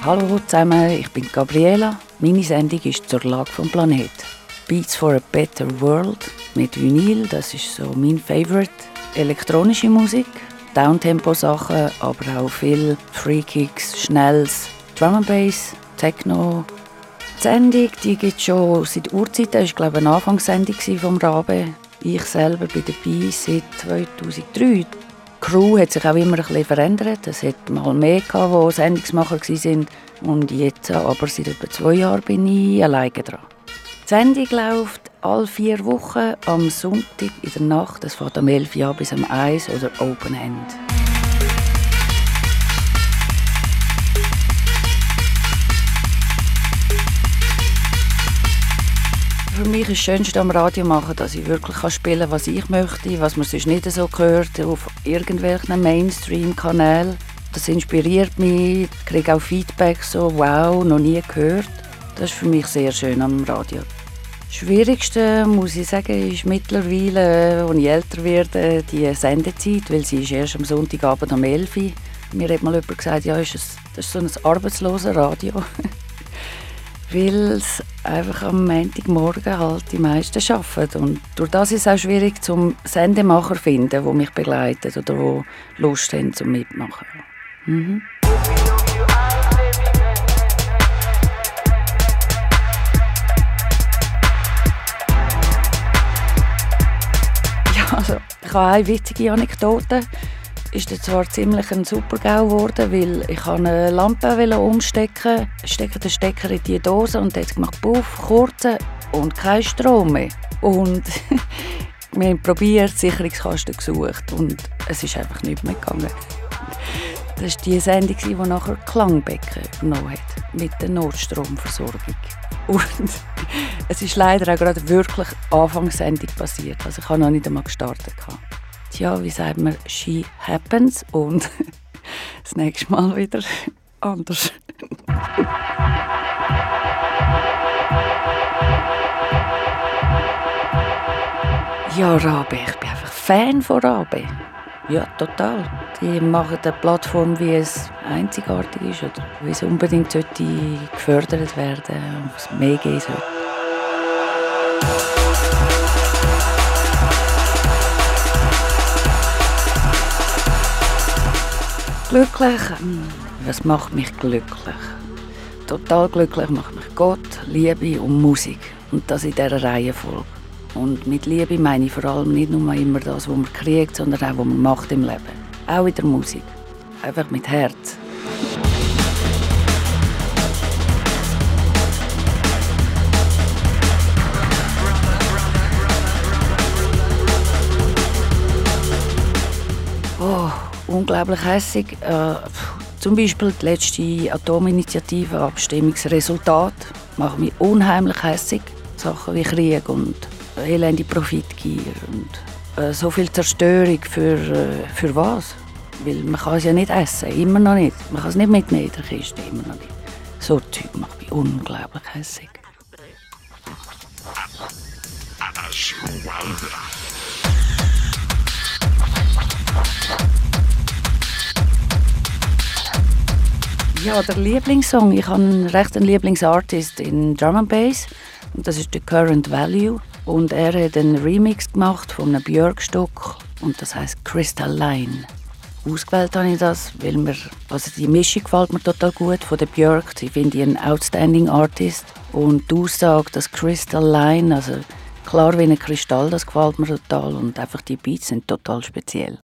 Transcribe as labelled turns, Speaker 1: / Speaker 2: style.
Speaker 1: Hallo zusammen, ich bin Gabriela. Meine Sendung ist zur Lage vom Planet. Beats for a Better World mit Vinyl, das ist so mein Favorite. Elektronische Musik, Downtempo-Sachen, aber auch viel Free-Kicks, Schnells, Drum and Bass, Techno. Die Sendung gibt es schon seit Urzeiten, das war glaube ich eine Anfangssendung vom Rabe. Ich selber bin dabei seit 2003. Die Crew hat sich auch immer ein bisschen verändert. Es hat mal mehr gehabt, die Sendungsmacher waren. Und jetzt, aber seit etwa 2 Jahren bin ich alleine dran. Die Sendung läuft alle 4 Wochen am Sonntag in der Nacht. Es fängt am 11 Uhr bis am 1 oder Open End. Für mich ist das Schönste am Radio machen, dass ich wirklich spielen kann, was ich möchte, was man sonst nicht so hört auf irgendwelchen Mainstream-Kanälen. Das inspiriert mich, ich kriege auch Feedback, so wow, noch nie gehört. Das ist für mich sehr schön am Radio. Das Schwierigste, muss ich sagen, ist mittlerweile, als ich älter werde, die Sendezeit, weil sie ist erst am Sonntagabend um 11 Uhr. Mir hat mal jemand gesagt, ja, das ist so ein arbeitsloses Radio. Weil es einfach am Montagmorgen halt die meisten arbeiten. Und durch das ist es auch schwierig, zum Sendemacher zu finden, der mich begleitet oder der Lust haben zum Mitmachen. Ja, also, ich habe eine witzige Anekdote. Ist zwar ziemlich ein Super-GAU geworden, weil ich eine Lampe umstecken, stecke den Stecker in die Dose und jetzt gemacht Puff, kurze und kein Strom mehr. Und wir haben probiert, Sicherungskasten gesucht und es ist einfach nicht mehr gegangen. Das war die Sendung, die nachher Klangbecken übernommen hat, mit der Notstromversorgung. Und es ist leider auch gerade wirklich Anfangssendung passiert, also ich habe noch nicht einmal gestartet. Tja, wie sagt man, she happens und das nächste Mal wieder anders. Ja, Rabe, ich bin einfach Fan von Rabe. Ja, total. Die machen eine Plattform, wie es einzigartig ist oder wie es unbedingt sollte gefördert werden, was es mehr geben sollte. Glücklich? Was macht mich glücklich? Total glücklich macht mich Gott, Liebe und Musik. Und das in dieser Reihenfolge. Und mit Liebe meine ich vor allem nicht nur immer das, was man kriegt, sondern auch, was man macht im Leben. Auch in der Musik. Einfach mit Herz. Unglaublich hässig. Zum Beispiel die letzte Atominitiative-Abstimmungsresultat macht mich unheimlich hässig. Sachen wie Krieg und elende Profitgier und so viel Zerstörung für was? Weil man kann es ja nicht essen, immer noch nicht. Man kann es nicht mitnehmen in der Kiste, immer noch nicht. So Zeug macht mich unglaublich hässig. Ja, der Lieblingssong. Ich habe einen Lieblingsartist in Drum and Bass. Und das ist The Current Value. Und er hat einen Remix gemacht von einem Björk-Stück. Und das heisst Crystalline. Ausgewählt habe ich das, weil die Mischung gefällt mir total gut von der Björk. Ich finde ihn ein outstanding Artist. Und die Aussage, das Crystalline, also klar wie ein Kristall, das gefällt mir total. Und einfach die Beats sind total speziell.